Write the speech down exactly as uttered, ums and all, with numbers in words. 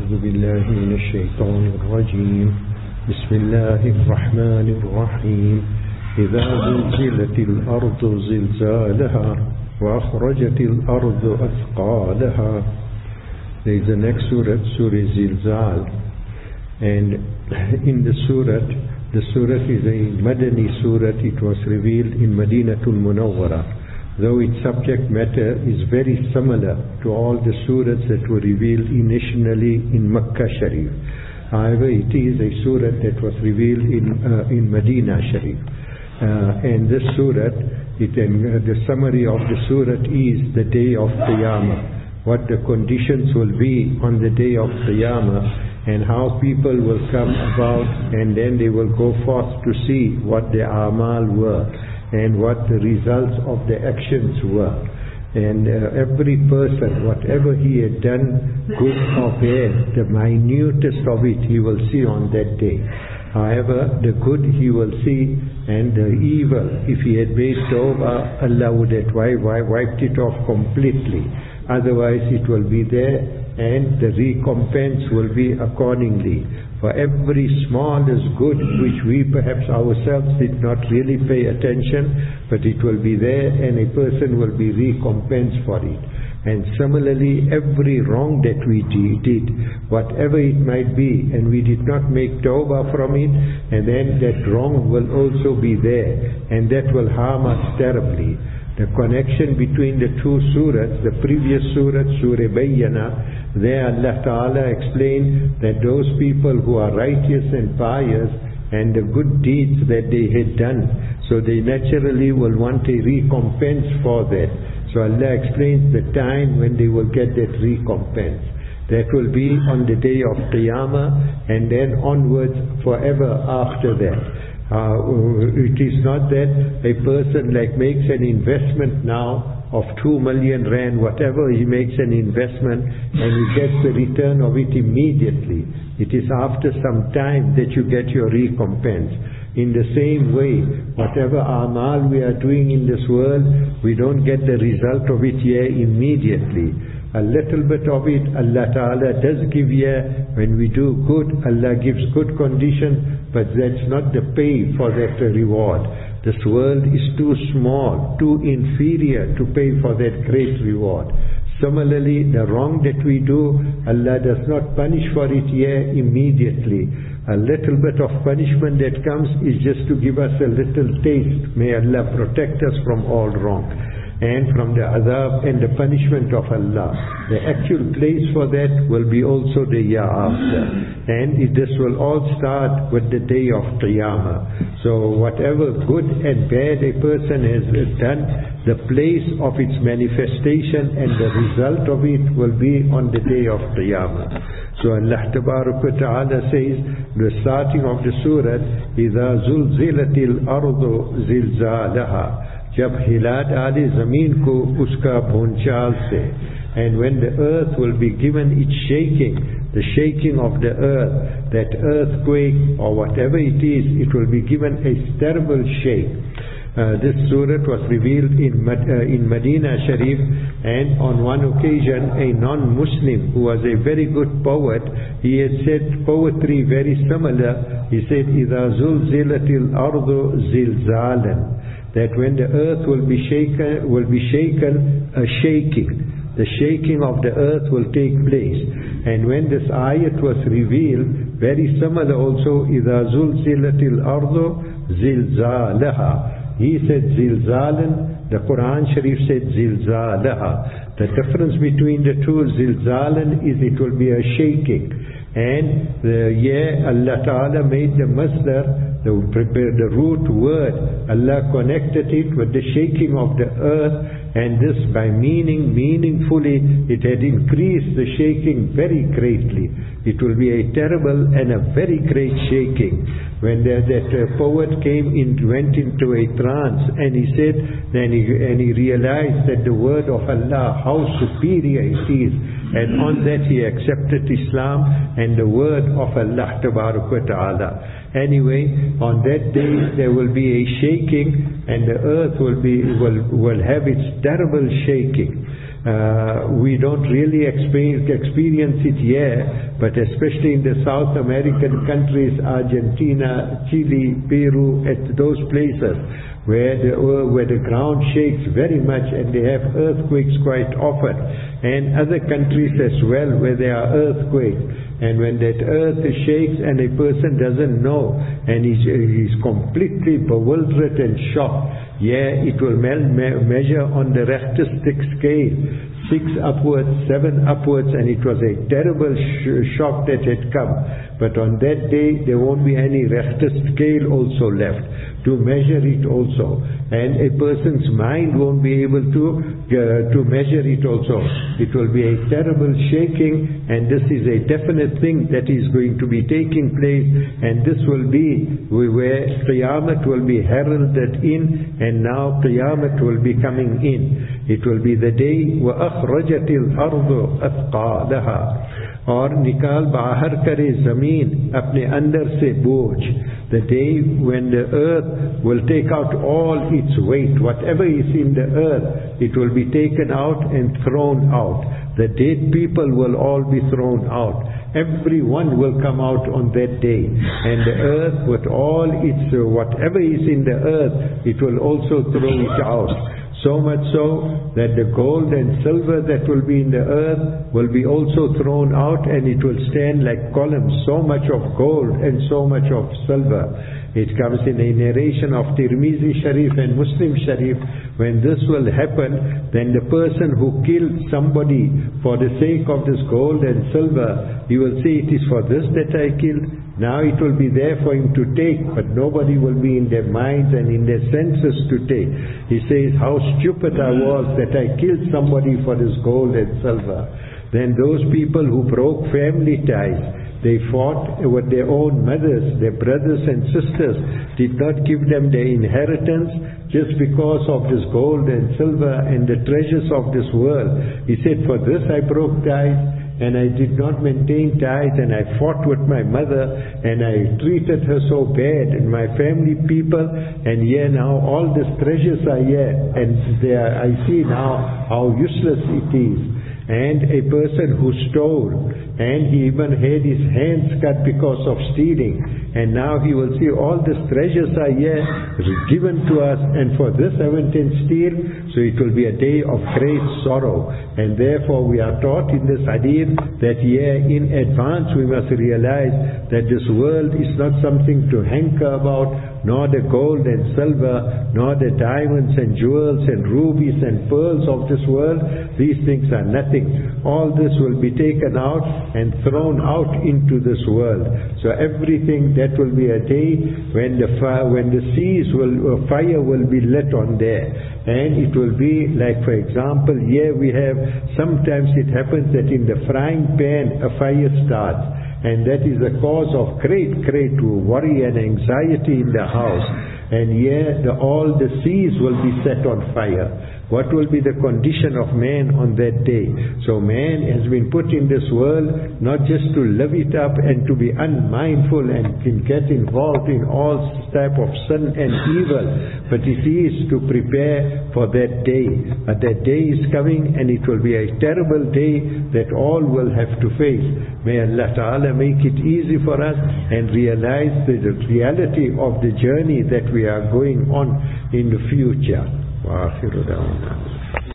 أعوذ بالله من الشيطان الرجيم بسم الله الرحمن الرحيم إذا زلزلت الأرض زلزالها وأخرجت الأرض أثقالها. There is the next surah, Surah Zilzal, and in the surah, the surah is a Madani surah. It was revealed in Madinatul Munawwara, though its subject matter is very similar to all the surahs that were revealed initially in Makkah Sharif. However, it is a surah that was revealed in uh, in Medina Sharif. Uh, and this surah, it, uh, the summary of the surah is the day of Qiyamah, what the conditions will be on the day of Qiyamah, and how people will come about, and then they will go forth to see what their amal were and what the results of the actions were. And uh, every person, whatever he had done, good or bad, the minutest of it he will see on that day. However, the good he will see, and the evil, if he had made tawbah, Allah would have wiped it off completely. Otherwise it will be there, and the recompense will be accordingly. For every smallest good which we perhaps ourselves did not really pay attention, but it will be there and a person will be recompensed for it. And similarly, every wrong that we did, whatever it might be, and we did not make tawbah from it, and then that wrong will also be there, and that will harm us terribly. The connection between the two surahs, the previous surah, Surah Bayyana, there Allah Ta'ala explained that those people who are righteous and pious and the good deeds that they had done, so they naturally will want a recompense for that. So Allah explains the time when they will get that recompense. That will be on the day of Qiyamah, and then onwards forever after that. Uh, it is not that a person like makes an investment now of two million rand, whatever he makes an investment, and he gets the return of it immediately. It is after some time that you get your recompense. In the same way, whatever amal we are doing in this world, we don't get the result of it here immediately. A little bit of it Allah Ta'ala does give here. When we do good, Allah gives good condition, but that's not the pay for that reward. This world is too small, too inferior to pay for that great reward. Similarly, the wrong that we do, Allah does not punish for it here immediately. A little bit of punishment that comes is just to give us a little taste. May Allah protect us from all wrong and from the adab and the punishment of Allah. The actual place for that will be also the year after. And it, this will all start with the day of Qiyamah. So whatever good and bad a person has done, the place of its manifestation and the result of it will be on the day of Qiyamah. So Allah Tabaraka Ta'ala says, the starting of the surah, إِذَا زُلْزِلَتِ الْأَرْضُ زِلْزَالَهَا, जब हिला डाले जमीन को उसका भूचाल से, and when the earth will be given its shaking, the shaking of the earth, that earthquake or whatever it is, it will be given a terrible shake. Uh, this surah was revealed in uh, in Medina Sharif, and on one occasion a non-Muslim who was a very good poet, he had said poetry very similar. He said, إِذَا زُلْزِلَتِ الْأَرْضُ زِلْزَالًا, that when the earth will be shaken, will be shaken, a shaking. The shaking of the earth will take place. And when this ayat was revealed, very similar also, إِذَا زُلْزِلَتِ الْأَرْضُ زِلْزَالَهَا. He said zilzalan, the Quran Sharif said zilzalaha. The difference between the two, zilzalan, is it will be a shaking. And the, yeah, Allah Ta'ala made the masdar, the, the root word, Allah connected it with the shaking of the earth, and this by meaning, meaningfully, it had increased the shaking very greatly. It will be a terrible and a very great shaking. When the, that uh, poet came in, went into a trance, and he said, then he, and he realized that the word of Allah, how superior it is, and on that he accepted Islam and the word of Allah Tabaraka Ta'ala. Anyway, on that day there will be a shaking, and the earth will be will will have its terrible shaking. Uh, we don't really experience, experience it here, but especially in the South American countries, Argentina, Chile, Peru, at those places where the, where the ground shakes very much and they have earthquakes quite often, and other countries as well where there are earthquakes. And when that earth shakes and a person doesn't know and he's, he's completely bewildered and shocked, yeah, it will me me measure on the Richter scale, six upwards, seven upwards, and it was a terrible sh shock that had come. But on that day there won't be any Richter scale also left to measure it also, and a person's mind won't be able to uh, to measure it also. It will be a terrible shaking, and this is a definite thing that is going to be taking place, and this will be where Qiyamah will be heralded in, and now Qiyamah will be coming in. It will be the day وَأَخْرَجَتِ الْأَرْضُ أَثْقَالَهَا, और निकाल बाहर करे जमीन अपने अंदर से बोझ. The day when the earth will take out all its weight, whatever is in the earth, it will be taken out and thrown out. The dead people will all be thrown out. Everyone will come out on that day, and the earth with all its uh, whatever is in the earth, it will also throw it out. So much so that the gold and silver that will be in the earth will be also thrown out, and it will stand like columns, so much of gold and so much of silver. It comes in a narration of Tirmizi Sharif and Muslim Sharif, when this will happen, then the person who killed somebody for the sake of this gold and silver, he will say, it is for this that I killed. Now it will be there for him to take, but nobody will be in their minds and in their senses to take. He says, how stupid I was that I killed somebody for this gold and silver. Then those people who broke family ties, they fought with their own mothers, their brothers and sisters, did not give them their inheritance just because of this gold and silver and the treasures of this world. He said, for this I broke ties, and I did not maintain ties, and I fought with my mother, and I treated her so bad, and my family people, and here now all these treasures are here, and they are, I see now how useless it is. And a person who stole, and he even had his hands cut because of stealing, and now he will see all these treasures are here given to us, and for this I went and steal. So it will be a day of great sorrow, and therefore we are taught in this hadith that here in advance we must realize that this world is not something to hanker about, nor the gold and silver, nor the diamonds and jewels and rubies and pearls of this world. These things are nothing. All this will be taken out and thrown out into this world. So everything, that will be a day when the fire, when the seas will, uh, fire will be lit on there. And it will be like, for example, here we have, sometimes it happens that in the frying pan a fire starts, and that is a cause of great, great worry and anxiety in the house. And here the, all the seas will be set on fire. What will be the condition of man on that day? So man has been put in this world not just to live it up and to be unmindful and can get involved in all type of sin and evil, but it is to prepare for that day. But that day is coming, and it will be a terrible day that all will have to face. May Allah Ta'ala make it easy for us and realize the reality of the journey that we are going on in the future. وآخر دعوانا